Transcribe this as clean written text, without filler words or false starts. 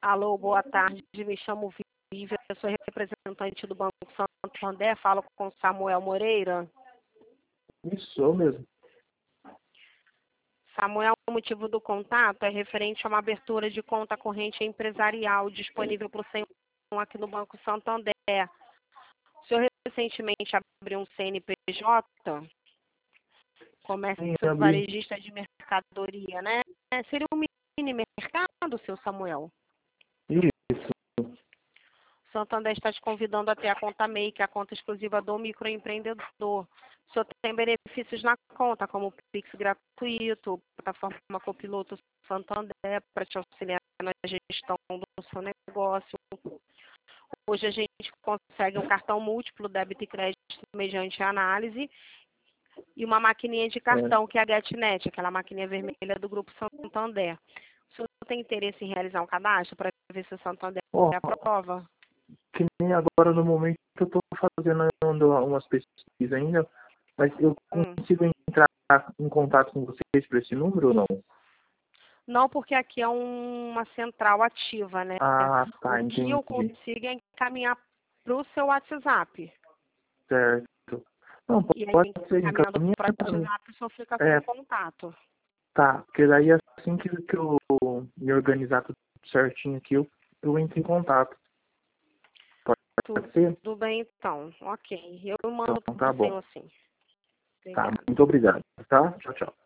Alô, boa tarde. Me chamo Vivian, eu sou representante do Banco Santander. Falo com Samuel Moreira. Isso, sou mesmo. Samuel, o motivo do contato é referente a uma abertura de conta corrente empresarial disponível para o senhor aqui no Banco Santander. O senhor recentemente abriu um CNPJ, comércio Sim, abri. varejista de mercadoria, né? Seria um mini mercado, seu Samuel? Isso. O Santander está te convidando a ter a conta MEI, que é a conta exclusiva do microempreendedor. O senhor tem benefícios na conta, como Pix gratuito, plataforma Copiloto Santander, para te auxiliar na gestão do seu negócio. Hoje a gente consegue um cartão múltiplo, débito e crédito, mediante análise, e uma maquininha de cartão, que é a GetNet, aquela maquininha vermelha do Grupo Santander. O senhor tem interesse em realizar um cadastro para ver se o Santander aprova? Que nem agora no momento que eu estou fazendo umas pesquisas ainda, mas eu consigo entrar em contato com vocês por esse número ou não? Não, porque aqui é uma central ativa, né? Ah, tá, O que entendi. eu consigo é encaminhar para o seu WhatsApp. Certo. Não, E aí, pode ser encaminhando encaminhado. para o WhatsApp, o senhor fica com contato. Tá, porque daí assim que eu me organizar tudo certinho aqui, eu entro em contato. Pode ser? Tudo bem, então. Ok. Eu mando Então para tá o bom. senhor, sim. Tá, Obrigada. muito obrigado, tá? Tchau, tchau.